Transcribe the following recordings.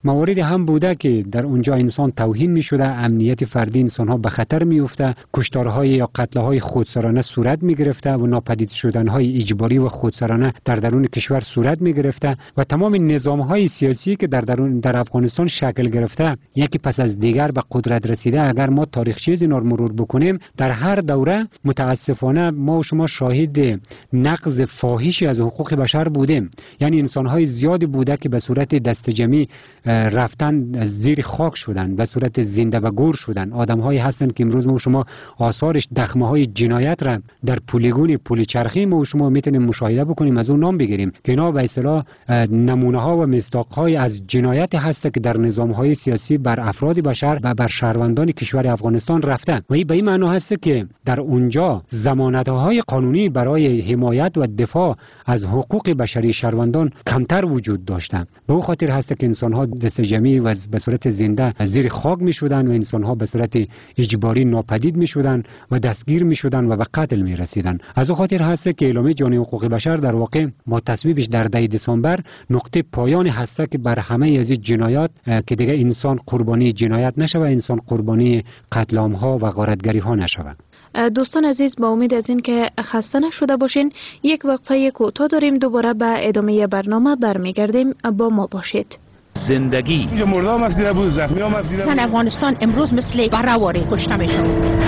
مواردی هم بوده که در اونجا انسان توهین می شده، امنیت فردی انسان ها به خطر می افته، کشتارهای یا قتلهای خودسرانه صورت می گرفته و ناپدید شدنهای اجباری و خودسرانه در درون کشور صورت می گرفته و تمام نظام های سیاسی که در افغانستان شکل گرفته یکی پس از دیگر به قدرت رسیده. اگر ما تاریخچه اینا رو مرور بکنیم، در هر دوره متاسفانه ما و شما شاهد نقض فاحشی از حقوق بشر بودیم. یعنی انسان های زیادی بوده که به صورت دستجمعی رفتن زیر خاک شدن، به صورت زنده و گور شدن. آدم‌هایی هستند که امروز ما شما آثارش دخمه‌های جنایت را در پلیگون پل چرخی ما شما میتونیم مشاهده بکنیم، از اون نام بگیریم که اینا به اصطلاح نمونه‌ها و مصداق‌های از جنایت هست که در نظام‌های سیاسی بر افراد بشر و بر شهروندان کشور افغانستان رفته. و این به این معنی هست که در اونجا ضمانت‌های قانونی برای حمایت و دفاع از حقوق بشری شهروندان کمتر وجود داشته. به اون خاطر هست که انسان‌ها دست جمعی و به صورت زنده زیر خاک می شدن و انسان ها به صورت اجباری ناپدید می شدن و دستگیر می شدن و به قتل می رسیدن. از او خاطر هست که اعلامیه جهانی حقوق بشر در واقع با تصویبش در 10 دسامبر نقطه پایان هست که بر همه از جنایات که دیگه انسان قربانی جنایت نشود، انسان قربانی قتل عام ها و غارتگری ها نشود. دوستان عزیز، با امید از این که خسته نشده باشین، یک وقفه کوتاه داریم، دوباره به ادامه برنامه برمیگردیم. با ما باشید. زندگی اینجا مردم افزیده بود، زخمی هم افزیده بود. افغانستان امروز مثل برآوری کشته میشد.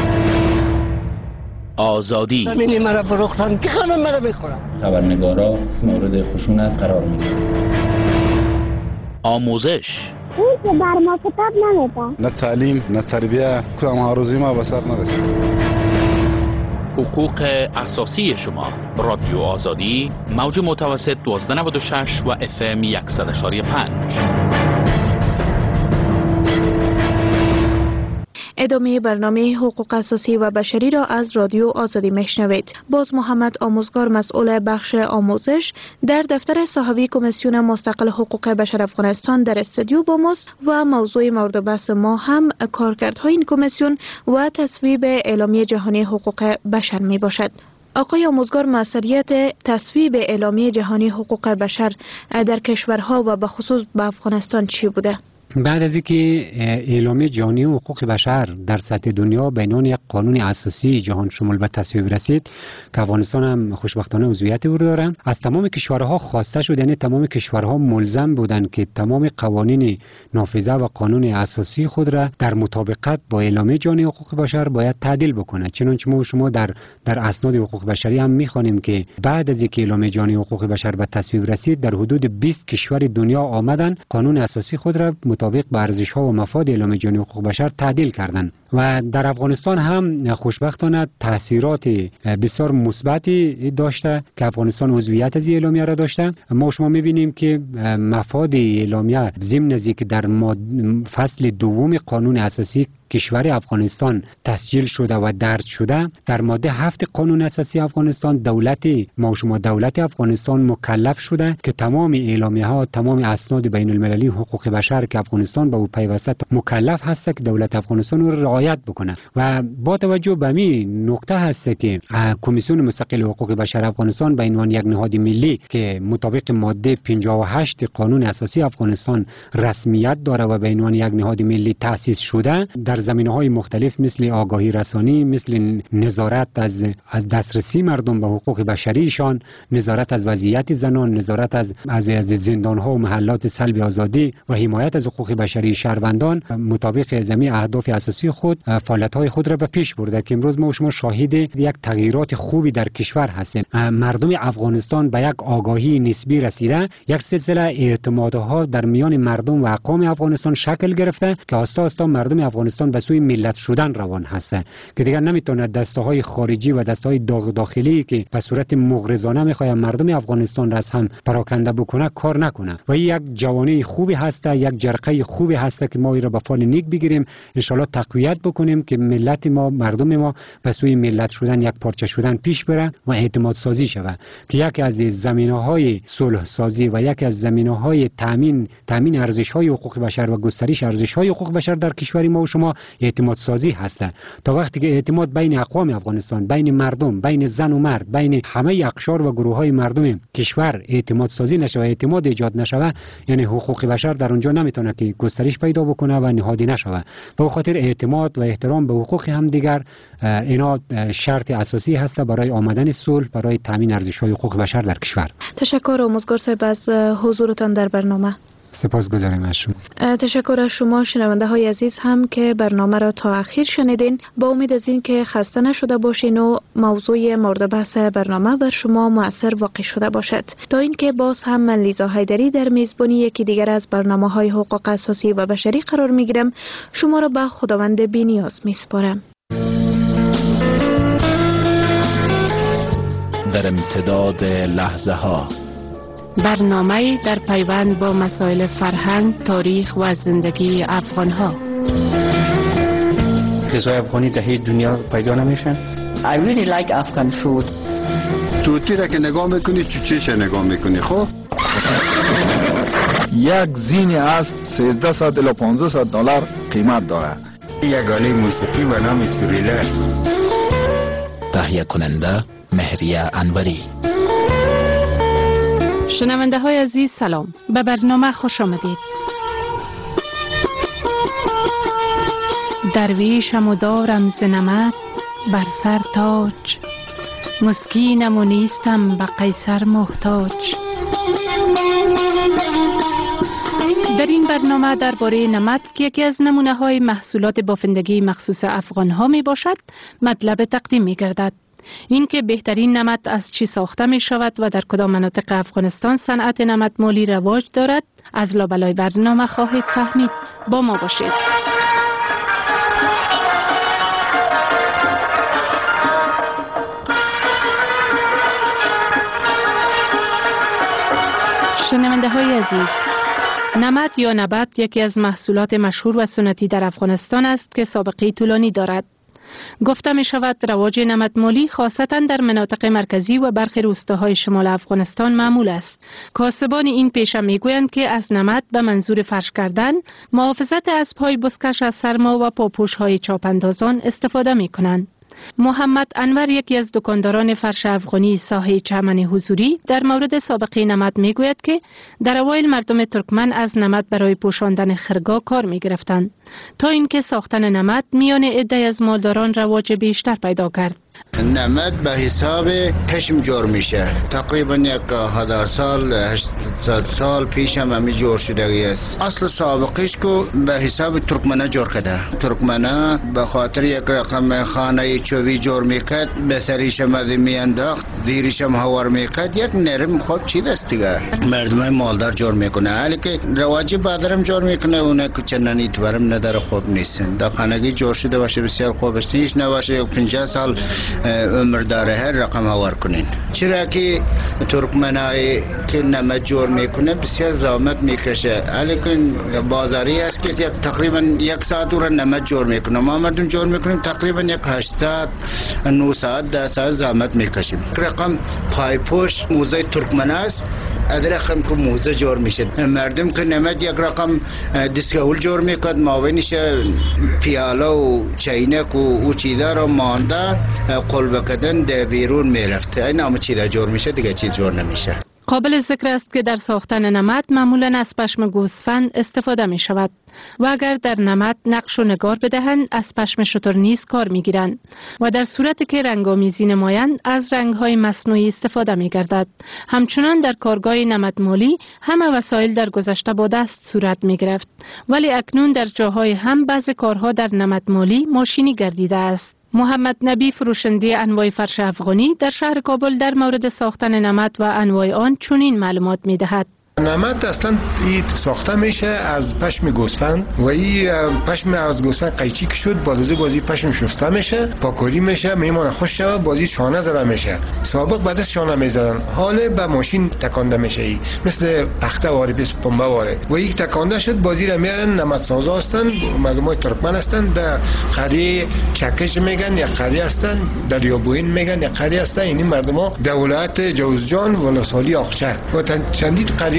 آزادی زمین مرا فروختن که خانم مرا بخورم. خبرنگارا مورد خشونت قرار میگیرن. آموزش اون که بر ما کتاب نمیده، نه تعلیم نه تربیه، کدام هاروزی ما به سر نرسید. حقوق اساسی شما. رادیو آزادی، موج متوسط 1296 و FM 100.5. ادامه برنامه حقوق اساسی و بشری را از رادیو آزادی میشنوید. باز محمد آموزگار، مسئول بخش آموزش در دفتر صاحبی کمیسیون مستقل حقوق بشر افغانستان در استودیو با ماست و موضوع مورد بحث ما هم کارکردهای این کمیسیون و تصویب اعلامیه جهانی حقوق بشر می باشد. آقای آموزگار، مسئولیت تصویب اعلامیه جهانی حقوق بشر در کشورها و به خصوص به افغانستان چی بوده؟ بعد از اینکه اعلامیه جهانی حقوق بشر در سطح دنیا به عنوان یک قانون اساسی جهان شمول به تصویب رسید که افغانستان هم خوشبختانه عضویت او دارند، از تمام کشورها خواسته شد، یعنی تمام کشورها ملزم بودند که تمام قوانین نافذه و قانون اساسی خود را در مطابقت با اعلامیه جهانی حقوق بشر باید تعدیل بکنند. چنانچه ما شما در اسناد حقوق بشری هم می‌خوانیم که بعد از اینکه اعلامیه جهانی حقوق بشر به تصویب رسید، در حدود 20 کشور دنیا آمدند قانون اساسی خود را مطابق با ارزش‌ها و مفاد اعلامیه جهانی حقوق بشر تعدیل کردند. و در افغانستان هم خوشبختانه تاثیرات بسیار مثبتی داشته که افغانستان عضویت از اعلامیه را داشته. ما شما می‌بینیم که مفاد اعلامیه ضمن از اینکه در فصل دوم قانون اساسی کشور افغانستان تسجیل شده و درج شده، در ماده 7 قانون اساسی افغانستان دولت افغانستان مکلف شده که تمام اعلامیه ها، تمام اسناد بین المللی حقوق بشر که افغانستان به او پیوسته مکلف هست که دولت افغانستان رو رعایت بکنه. و با توجه به این نکته هست که کمیسیون مستقل حقوق بشر افغانستان به عنوان یک نهاد ملی که مطابق ماده 58 قانون اساسی افغانستان رسمیت داره و به عنوان یک نهاد ملی تأسیس شده، در زمینه‌های مختلف مثل آگاهی رسانی، مثل نظارت از دسترسی مردم به حقوق بشریشان، نظارت از وضعیت زنان، نظارت از زندان‌ها و محلات سلب آزادی و حمایت از حقوق بشری شهروندان، مطابق جميع اهداف اساسی خود فعالیت‌های خود را به پیش برده که امروز ما و شما شاهد یک تغییرات خوبی در کشور هستیم. مردم افغانستان به یک آگاهی نسبی رسیده، یک سلسله اعتمادها در میان مردم و اقوام افغانستان شکل گرفته که آستا آستا مردم افغانستان به سوی ملت شدن روان هسته که دیگر نمیتونه دسته‌های خارجی و دسته‌های داخلی که به صورت مغرضانه میخواد مردم افغانستان را از هم پراکنده بکنه کار نکنه. و یک جوانه خوبی هسته، یک جرقه خوبی هسته که ما این را به فال نیک بگیریم، ان شاءالله تقویت بکنیم که ملت ما، مردم ما به سوی ملت شدن، یک پارچه شدن پیش بره و اعتماد سازی شود که یکی از زمینه‌های صلح سازی و یکی از زمینه‌های تامین ارزش‌های حقوق بشر و گسترش ارزش‌های حقوق بشر در کشور ما و شما اعتماد سازی هست. تا وقتی که اعتماد بین اقوام افغانستان، بین مردم، بین زن و مرد، بین همه اقشار و گروه‌های مردم کشور اعتماد سازی نشه و اعتماد ایجاد نشه، یعنی حقوق بشر در اونجا نمیتونه که گسترش پیدا بکنه و نهادی نشوه. به خاطر اعتماد و احترام به حقوق همدیگر اینا شرط اساسی هست برای آمدن صلح، برای تامین ارزش‌های حقوق بشر در کشور. تشکر آموزگار صاحب از حضورتان در برنامه. سپاسگزارم از شما. تشکر از شما شنونده های عزیز هم که برنامه را تا اخیر شنیدین. با امید از این که خسته نشده باشین و موضوع مورد بحث برنامه بر شما مؤثر واقع شده باشد. تا اینکه باز هم من لیزا حیدری در میزبانی یکی دیگر از برنامه های حقوق اساسی و بشری قرار می گیرم. شما را به خداوند بی‌نیاز می سپارم. در امتداد لحظه ها برنامه در پیوند با مسائل فرهنگ، تاریخ و زندگی افغان ها. غذای افغانی در هیچ دنیا پیدا نمیشن. I really like Afghan food. توتی را که نگاه میکنی چوچیش نگاه میکنی. خب یک زینی است 1300 الی 1500 دلار قیمت داره. یک آله موسیقی به نام سوریله. تهیه کننده مهریه انوری. شنونده های عزیز سلام، به برنامه خوش آمدید. درویشم و دارم ز نمد بر سر تاج، مسکینم و نیستم به قیصر محتاج. در این برنامه درباره نمد که یکی از نمونه های محصولات بافندگی مخصوص افغان ها می باشد مطلب تقدیم می گردد. این که بهترین نمد از چی ساخته می شود و در کدام مناطق افغانستان صنعت نمدمالی رواج دارد از لابلای برنامه خواهید فهمید. با ما باشید. شنونده های عزیز، نمد یا نبات یکی از محصولات مشهور و سنتی در افغانستان است که سابقه طولانی دارد. گفته می شود رواج نمدمالی خاصتا در مناطق مرکزی و برخی روستاهای شمال افغانستان معمول است. کاسبان این پیشه می گویند که از نمد به منظور فرش کردن، محافظت اسب‌های بزکش از سرما و پاپوش‌های چاپاندازان استفاده می کنند. محمد انور یکی از دکانداران فرش افغانی ساحه چمن حضوری در مورد سابقه نمد می گوید که در اوایل مردم ترکمن از نمد برای پوشاندن خرگاه کار می گرفتند تا اینکه ساختن نمد میان عده از مالداران رواج بیشتر پیدا کرد. نمد به حساب پشم جور میشه. تقریبا 1000 سال 800 سال پیش هم همی جور شده است. اصل سابقش کو به حساب ترکمنه جور کرده. ترکمنه به خاطر یک رقم خانه چوبی جور میکرد، به سریش مزی میانداخت، زیرش هم هوار میکرد، یک نرم خوب چی دست دیگه مردم مالدار جور میکنه. حالی که رواجی بادرم جور میکنه اونه که چنانی تورم نداره خوب نیست. در خانگی جور شده باشه بسیار خوب است. هیچ نباشه 50 سال عمر داره هر رقم آور کنین. چرا که ترکمنایی که نمد جور میکنه بسیار زحمت میکشه. لیکن بازاری است که تقریبا 1 ساعت رو نمد جور میکنه. ما مردم جور میکنیم تقریبا 8 9 ساعت 10 ساعت زحمت میکشیم. رقم پایپوش موزه ترکمنه است. از رقم که موزه جور میشه. مردم که نمد یک رقم دستگاهول جور میکرد، ماوینش پیاله و چینک و چیزا رو مانده قلب کردن در بیرون میرفت. این همه چیزا جور میشه، دیگه چیز جور نمیشه. قابل ذکر است که در ساختن نمد معمولا از پشم گوسفند استفاده می شود و اگر در نمد نقش و نگار بدهند از پشم شتر نیز کار می گیرند و در صورتی که رنگامیزی نمایند از رنگ‌های مصنوعی استفاده می گردد. همچنان در کارگاه نمدمالی همه وسایل در گذشته با دست صورت می گرفت، ولی اکنون در جاهای هم بعض کارها در نمدمالی ماشینی گردیده است. محمد نبی فروشنده انواع فرش افغانی در شهر کابل در مورد ساختن نمد و انواع آن چنین معلومات می دهد. نمد اصلا این ساخته میشه از پشم گوسفند و این پشم از گوسفند قیچی که شد بازی پشم شسته میشه، پاکاری میشه، میمونه خوش شود، بازی شانه زده میشه. سابق بعد از شانه میزدن، حالا به ماشین تکانده میشه. ای مثل پخته واره بیس پنبه واره و یک تکانده شد بازی را میارن. نمدسازا هستن، مردمای ترکمن هستن، در قریه چکش میگن یا قریه هستن، دریابوین میگن یا قریه هستن. این مردما در ولایت جوزجان ولسوالی آخچه و چندین قریه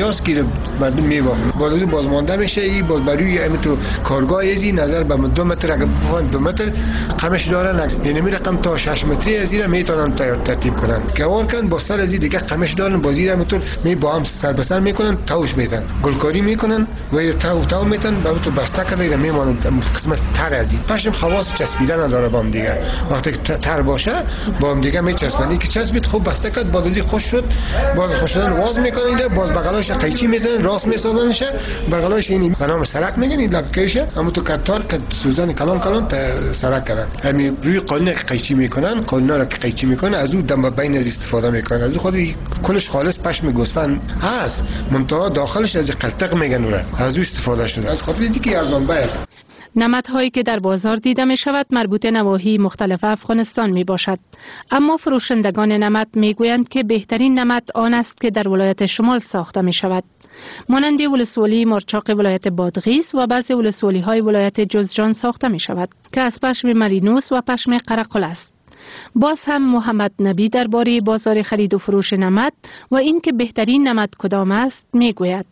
دریاست که مردم میبافن باز بازمانده میشه. این باز برای همین تو کارگاه ازی نظر به 2 متر اگه بفهمن 2 متر قمش دارن، یعنی می رقم تا 6 متری از این میتونن ترتیب کنن. گوار کن با سر از دیگه قمش دارن بازی همونطور می با هم سر به سر میکنن، تاوش میدن، گلکاری میکنن و تاو میتن با تو بسته کنه میمونن قسمت تر از این. پشم خواص چسبیدن نداره با هم دیگه. وقتی تر باشه با هم دیگه میچسبن. که چسبید خوب بسته کرد بازی خوش شد، باز خوش شدن واز میکنن اینجا، باز بغلاش قیچی میزنن راست میسازنش، بغلاش این به نام سرک میگن، این لبکشه اما تو کتار که سوزن کلان سرک کردن. همین روی قالین قیچی میکنن، قالینا رو که قیچی میکنن از اون دم بین از استفاده میکنن. از خود کلش خالص پشم گوسفند هست، منتها داخلش از قلتق میگن اون از اون استفاده شده. از خاطر اینکه ارزان است. نمدهایی که در بازار دیده می شود مربوط نواحی مختلف افغانستان می باشد، اما فروشندگان نمد می گویند که بهترین نمد آن است که در ولایت شمال ساخته می شود، مانند ولسوالی مارچاق ولایت بادغیس و بعضی ولسوالی های ولایت جوزجان ساخته می شود که از پشم مرینوس و پشم قرقل است. باز هم محمد نبی درباره بازار خرید و فروش نمد و اینکه بهترین نمد کدام است می گوید.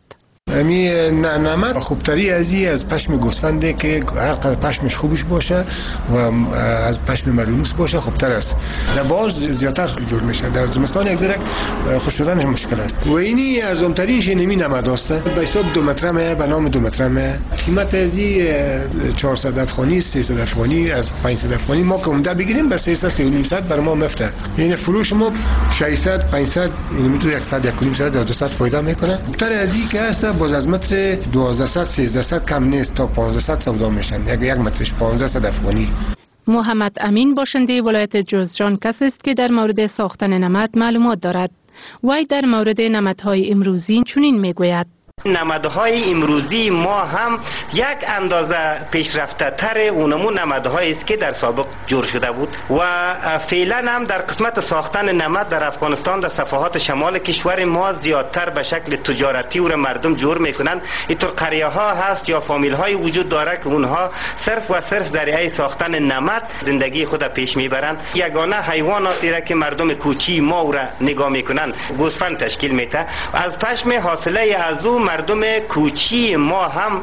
نمد خوبتری از پشم گوسفنده که هر قدر پشمش خوبش باشه و از پشم مرینوس باشه خوبتر است. در باز زیادتر جور میشه، در زمستان یک ذره خوش شدنش مشکل است. و اینی ارزان ترینش نمد است. به حساب 2 مترمه، به نام 2 مترمه. قیمت ازی 400 افغانی، 300 افغانی، از 500 افغانی ما که عمده بگیریم به 300 300 بر ما مفته. یعنی فروش ما 600 500 یعنی میتونه 100 100 یا 200 فایده میکنه. تر ازی که است باز از متر 1200 1300 کم نیست تا 1500 سودا میشن. یک مترش 1500 افغانی. محمد امین باشنده ولایت جوزجان کسی است که در مورد ساختن نمد معلومات دارد. وی در مورد نمدهای امروزی چنین میگوید: نمدهای امروزی ما هم یک اندازه پیشرفته تر اونمون نمدهایی است که در سابق جور شده بود و فعلا هم در قسمت ساختن نمد در افغانستان در صفحات شمال کشور ما زیادتر به شکل تجارتی و مردم جور میکنن. اینطور قریه ها هست یا فامیل های وجود داره که اونها صرف و صرف ذریعه ساختن نمد زندگی خود پیش میبرن. یگانه حیواناتی را که مردم کوچی ما او را نگاه میکنن گوسفند تشکیل میده. از پشم حاصله از او مردم کوچی ما هم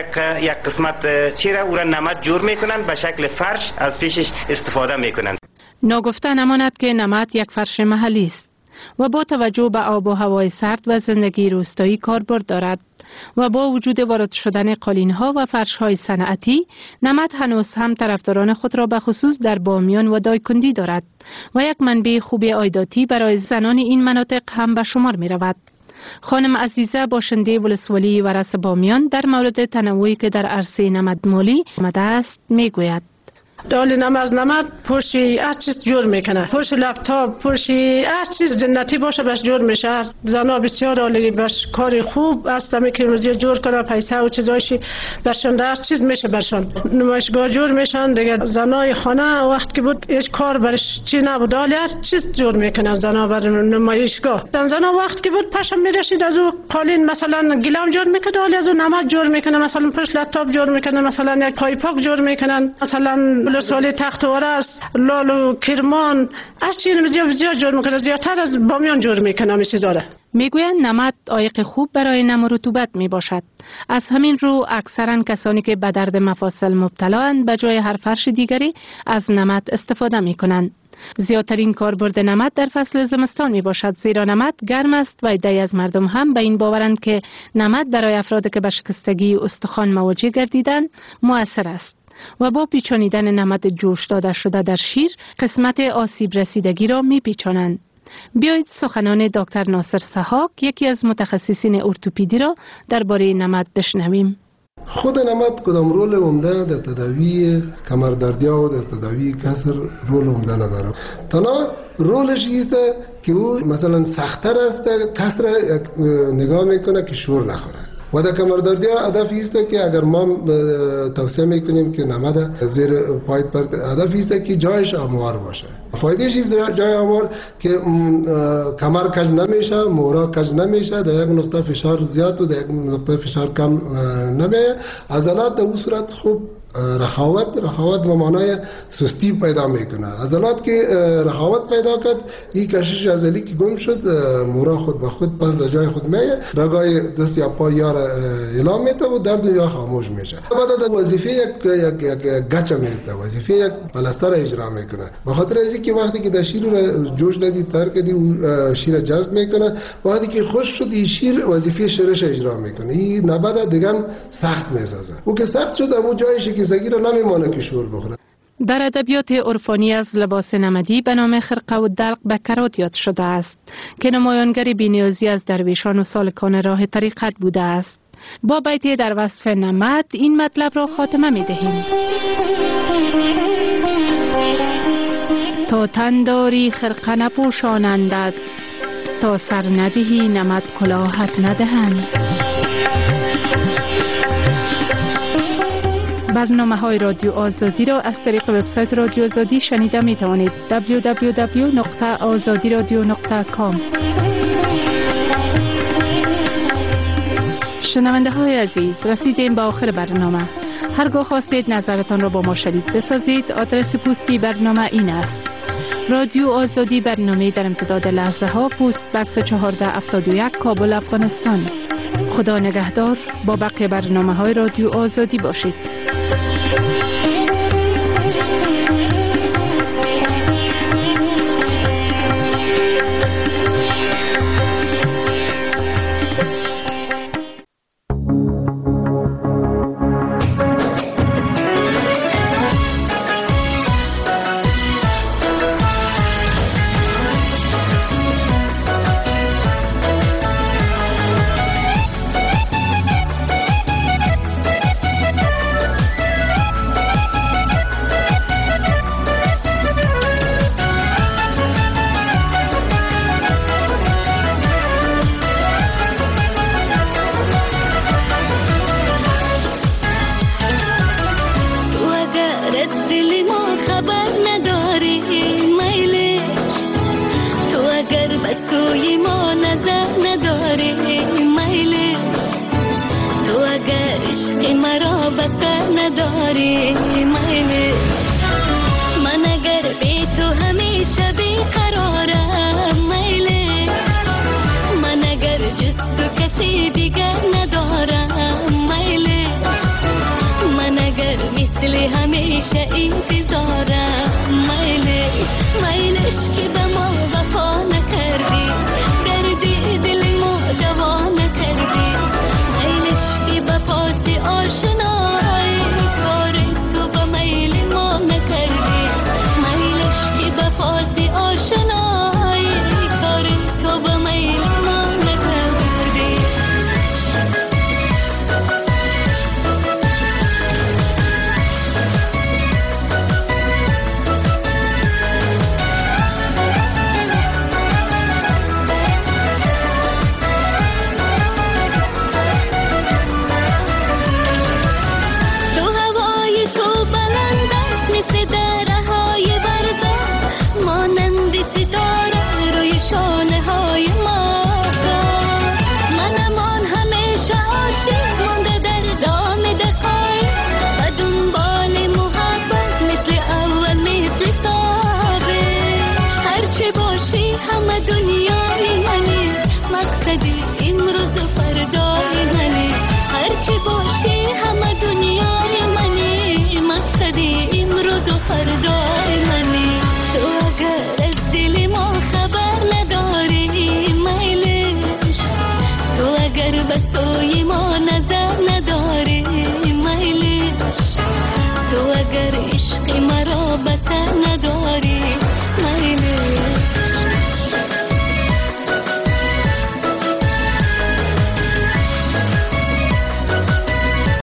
یک قسمت چیره او را نمد جور میکنن، به شکل فرش از پیشش استفاده میکنن. ناگفته نماند که نمد یک فرش محلی است و با توجه به آب و هوای سرد و زندگی روستایی کاربرد دارد و با وجود وارد شدن قالین‌ها و فرش‌های صنعتی، نمد هنوز هم طرفداران خود را به خصوص در بامیان و دایکندی دارد و یک منبع خوب عایداتی برای زنان این مناطق هم به شمار می‌رود. خانم عزیزه باشنده ولسوالی ورس بامیان در مورد تنوعی که در عرصه نمد مالی آمده است میگوید: دال نمد پشت هر چیز جور میکنه، پشت لپتاپ، پشت هر چیز جنتی باشه بهش جور میشه. زنا بسیار عالی باش کار خوب است که روزی جور کنه، پیسه و چیزایشی برشون هر چیز میشه برشون. نمایشگاه جور میشن دیگه. زنای خانه وقت که بود هیچ کار برش چی نبود، حالی هر چیز جور میکنن زنا بر نمایشگاه. زنا وقت که بود پشم میرسید از او قالین مثلا گلم جور میکنه، حالی از او نمد جور میکنه، مثلا پشت لپتاپ جور میکنه، مثلا یک پایپاک جور میکنن، مثلا ولسوالی تخت ورس، لال و کرمان، از چیزی زیاد جور میکنه، زیادتر از بامیان جور میکنه میشه داره. میگویند نمد عایق خوب برای نم و رطوبت می باشد. از همین رو اکثرا کسانی که به درد مفاصل مبتلااند به جای هر فرش دیگری از نمد استفاده می کنند. زیادترین کاربرد نمد در فصل زمستان می باشد، زیرا نمد گرم است و عده‌ای از مردم هم به این باورند که نمد برای افرادی که به شکستگی استخوان مواجه گردیدند مؤثر است و با پیچانیدن نمد جوش داده شده در شیر قسمت آسیب رسیدگی را می پیچانند. بیایید سخنان دکتر ناصر سحاک، یکی از متخصصین ارتوپدی را درباره نمد بشنویم. خود نمد کدام رول عمده در تداوی کمردردیا و در تداوی کسر رول عمده نداره. تنها رولش است که او مثلا سخت‌تر است، کسر نگاه میکنه که شور نخوره. و در کمردردیا هدف است که اگر ما توصیه میکنیم که نمد زیر پای پرت، هدف است که جایش هموار باشه. فایدهش است جای هموار که کمر کج نمیشه، مورا کج نمیشه، در یک نقطه فشار زیاد و در یک نقطه فشار کم نمیه. عضلات در اون صورت خوب رخاوت به معنای سستی پیدا میکنه. عضلات که رخاوت پیدا کرد، این کشش عضلی که گم شد مورا خود به خود پس در جای خود میه، رگای دست یا پای یا اعلام میته و درد یا خاموش میشه. بعد وظیفه یک گچ میته، وظیفه یک پلاستر اجرا میکنه. به خاطر از اینکه وقتی که در شیر رو جوش دادی تر کردی و شیر جذب میکنه، وقتی که خشک شد این شیر وظیفه شرش اجرا میکنه. این نباید دیگه سخت میسازه. او که سخت شد اون جایش که سگیر نمیمانه که شور بخوره. در ادبیات عرفانی از لباس نمدی به نام خرقه و دلق به کرات یاد شده است که نمایانگر بی‌نیازی از درویشان و سالکان راه طریقت بوده است. با بیتی در وصف نمد این مطلب را خاتمه می دهیم. تا تن داری خرقه نپوشانندت، تا سر ندهی نمد کلاهت ندهند. برنامه‌های رادیو آزادی را از طریق وبسایت رادیو آزادی شنیده می توانید. www.azadiradio.com. شنونده های عزیز، رسیدیم به آخر برنامه. هرگاه خواستید نظرتان را با ما شریک بسازید، آدرس پستی برنامه این است: رادیو آزادی، برنامه در امتداد لحظه ها، پست بکس 1471 کابل، افغانستان. خدا نگهدار. با بقیه برنامه های رادیو آزادی باشید. نداری